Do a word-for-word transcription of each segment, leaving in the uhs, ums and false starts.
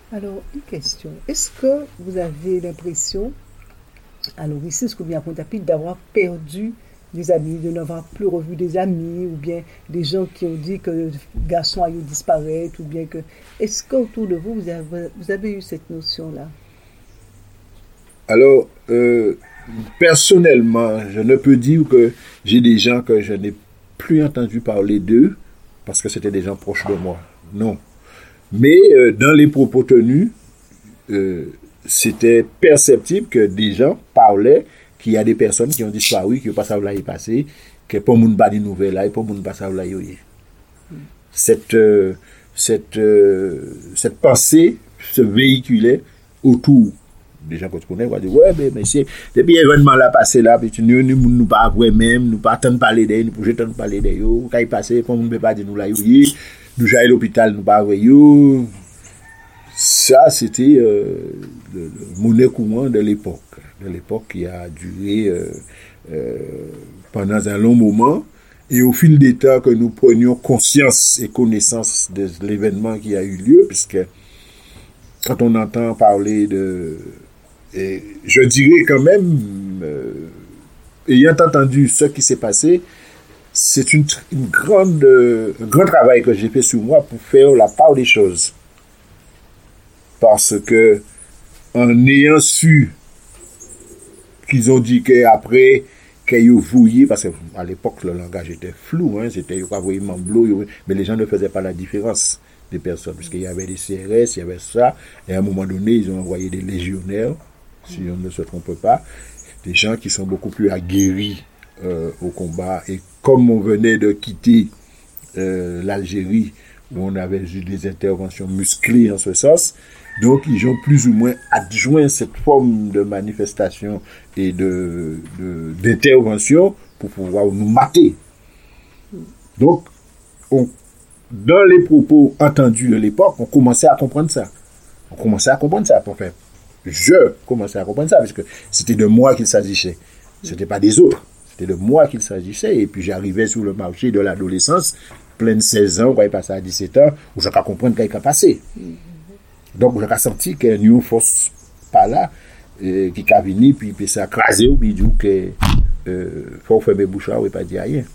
Alors, une question. Est-ce que vous avez l'impression, alors ici, ce que bien Pointe-à-Pitre, d'avoir perdu des amis, de n'avoir plus revu des amis, ou bien des gens qui ont dit que le garçon a eu disparaître, ou bien que... Est-ce qu'autour de vous, vous avez, vous avez eu cette notion-là? Alors, euh, personnellement, je ne peux dire que j'ai des gens que je n'ai plus entendu parler d'eux parce que c'était des gens proches de moi. Non. Mais euh, dans les propos tenus, euh, c'était perceptible que des gens parlaient qu'il y a des personnes qui ont disparu, qui ne savent pas où ils passé, que pour moun pas de nouvelles là, et pour moun pas savent là yo. Cette euh, cette euh, cette pensée se véhiculait autour des gens que tu connais, va dire ouais mais monsieur depuis événement là passé là, puis nous nous nous pas vrai même, nous pas tant parler d'eux, nous projet tant parler d'eux, yo, quand il passé pour moun peut pas dire nous là yo, nous j'allais à l'hôpital nous pas vrai yo. Ça, c'était euh, le, le monnaie courant de l'époque, de l'époque qui a duré euh, euh, pendant un long moment. Et au fil des temps que nous prenions conscience et connaissance de l'événement qui a eu lieu, puisque quand on entend parler de... Et je dirais quand même, euh, ayant entendu ce qui s'est passé, c'est une, une grande, euh, un grand travail que j'ai fait sur moi pour faire la part des choses. Parce que, en ayant su qu'ils ont dit qu'après, qu'ils ont vouillé, parce qu'à l'époque, le langage était flou, hein, c'était vraiment bleu, mais les gens ne faisaient pas la différence des personnes, puisqu'il y avait des C R S, il y avait ça, et à un moment donné, ils ont envoyé des légionnaires, si on ne se trompe pas, des gens qui sont beaucoup plus aguerris euh, au combat, et comme on venait de quitter euh, l'Algérie, où on avait eu des interventions musclées en ce sens, donc ils ont plus ou moins adjoint cette forme de manifestation et de, de, d'intervention pour pouvoir nous mater. Donc, on, dans les propos entendus de l'époque, on commençait à comprendre ça. On commençait à comprendre ça. Enfin, je commençais à comprendre ça, parce que c'était de moi qu'il s'agissait. C'était pas des autres. C'était de moi qu'il s'agissait. Et puis j'arrivais sur le marché de l'adolescence, plein de seize ans, quand il passait à dix-sept ans, où je ne comprendre qu'il a passé. Donc, j'ai senti qu'il y a une force par là, euh, qui a venu, puis, puis ça a crasé, puis dit que euh, faut fermer bouche et pas dire rien.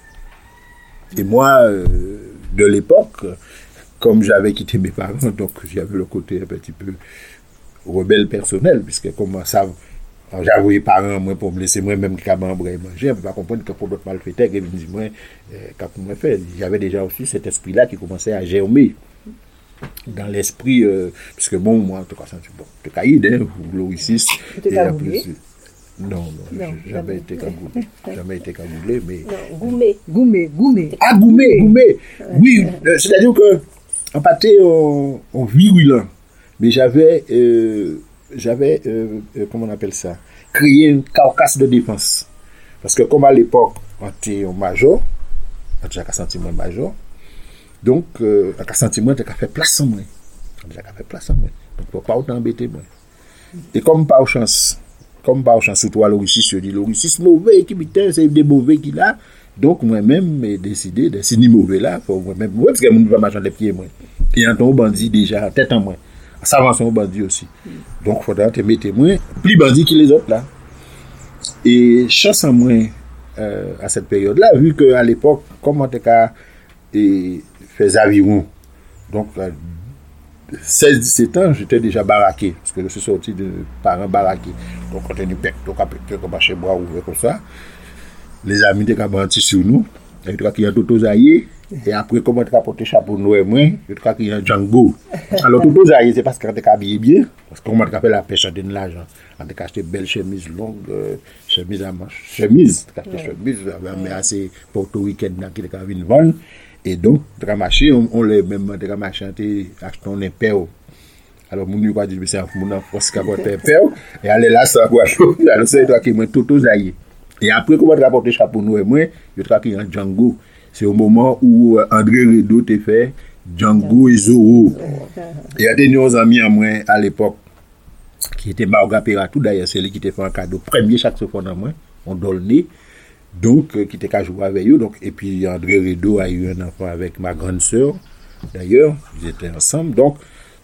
Et moi, euh, de l'époque, comme j'avais quitté mes parents, donc j'avais le côté un petit peu rebelle personnel, puisque comme ça, j'avais les parents moi, pour me laisser moi-même qui manger, je ne peux pas comprendre que pour d'autres malfaiteurs, qui me disent, moi, euh, qu'est-ce qu'on fait. J'avais déjà aussi cet esprit-là qui commençait à germer dans l'esprit, euh, puisque bon, moi, en tout cas, bon, de caïd, hein, gloriciste. Tu as oublié? Non, non, non, jamais été cagoulé. Jamais été cagoulé, mais. Non, goumé. Goumé, goumé. Ah, goumé, goumé. Oui, euh, c'est-à-dire que, en pâté, on, on virulent. Mais j'avais, euh, j'avais, euh, euh, comment on appelle ça, créé une carcasse de défense. Parce que, comme à l'époque, on était au major, on était à sentiment major, donc, euh, à sentiment, on a fait place en moi. On a fait place en moi. Donc, il ne faut pas autant embêter moi. Et comme par chance, comme par chance, surtout à l'Oriciste, je dis l'Oriciste mauvais, qui putain, c'est des mauvais qu'il a. Donc, moi-même, j'ai décidé de c'est ni mauvais là, pour moi-même, moi, parce que je ne vais pas marcher les pieds, moi. Et en ton bandit déjà, tête en moi. Ça avance au bandit aussi. Donc, il faudra te mettre moi, plus bandit que les autres là. Et chance en moi, euh, à cette période-là, vu qu'à l'époque, comme on était et faisait aviron. Donc, à seize dix-sept ans, j'étais déjà baraqué, parce que je suis sorti de parents baraqués. Donc, on était pec, donc on peut comme chez moi, ouvert comme ça. Les amis étaient menti sur nous. Et tout cas, il y a Toto Zaye. Et après, comment on a porté chapeau noir, moi, je crois qu'il y a Django. Alors, Toto Zaye, c'est parce qu'on a habillé bien, parce que comment on a fait la pêche de l'argent. On a acheté une belle chemise longue, euh, chemise à manche, chemise, on a acheté chemise, mais assez portoricaine, qui était venue vendre. Et donc, Dramaché, on, on l'a même Dramaché, acheté un père. Alors, mon niveau dit, c'est un mon force qui a porté un père, et aller là, ça quoi. Alors, c'est toi qui m'a tout zaillé. Et après, comment tu as porté chapeau noir, moi, je crois qu'il y a un Django. C'est au moment où euh, André Redo t'a fait Django et Zorro. Et il y a des nos amis à moi à l'époque, qui étaient Marga Peratou, d'ailleurs, c'est lui qui t'a fait un cadeau premier saxophone à moi, on donne. Donc, euh, qui était qu'à jouer avec eux. Donc, et puis, André Redo a eu un enfant avec ma grande sœur, d'ailleurs. Ils étaient ensemble. Donc,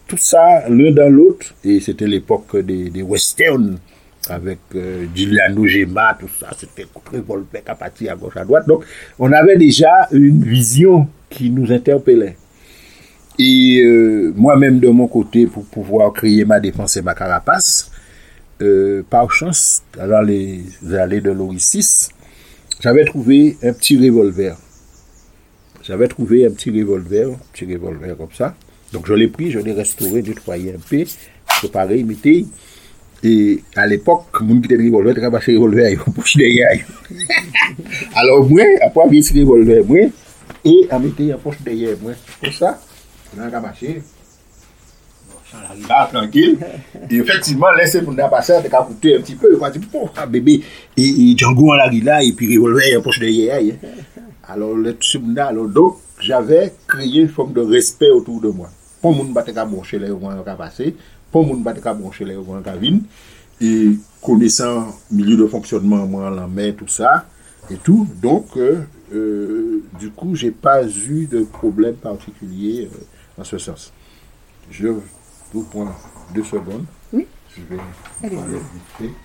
tout ça, l'un dans l'autre, et c'était l'époque des, des westerns, avec euh, Giuliano Gemma, tout ça, c'était revolver à partir à gauche, à droite. Donc, on avait déjà une vision qui nous interpellait. Et euh, moi-même, de mon côté, pour pouvoir créer ma défense et ma carapace, euh, par chance, dans les allées de l'Oricis, j'avais trouvé un petit revolver. J'avais trouvé un petit revolver, un petit revolver comme ça. Donc, je l'ai pris, je l'ai restauré, nettoyé un peu, préparé, imité. Et à l'époque, mon qui était revolver, tu as passé revolver, il faut pousser derrière. Alors, moi, après, j'ai ce revolver, moi, et à mettre en poche derrière, moi, comme ça, on a marché. Là, tranquille. Et effectivement, laissez pour nous passer, on a coûté un petit peu, on a dit, bon, bébé, et, et Django en la là, et puis revolver en poche derrière. Alors, le alors, donc, j'avais créé une forme de respect autour de moi. Pour mon battre à mon chez les gens qui passé, pour mon battre à mon chez les gens qui viennent, et connaissant le milieu de fonctionnement, moi, la mer, tout ça, et tout. Donc, euh, euh, du coup, j'ai pas eu de problème particulier euh, dans ce sens. Je vous prends deux secondes. Oui. Je vais Allez. aller vite fait.